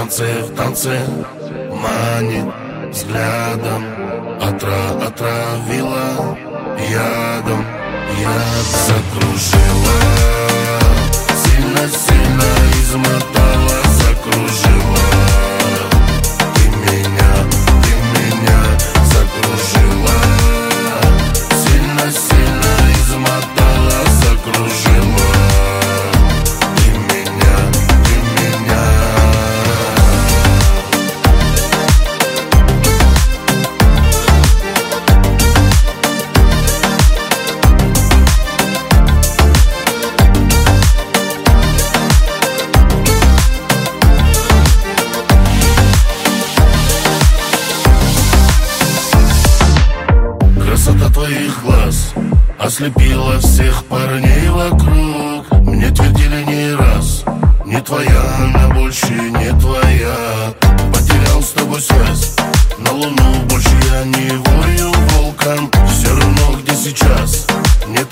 в танце манит взглядом, отравила ядом, закружила, сильно измотала, закружила. Ты меня закружила, сильно измотала, закружила. Ты меня Красота твоих глаз ослепила всех парней вокруг. Мне твердили не раз: не твоя, она больше не твоя. Потерял с тобой связь, на луну больше я не вою волком. Все равно где сейчас, нет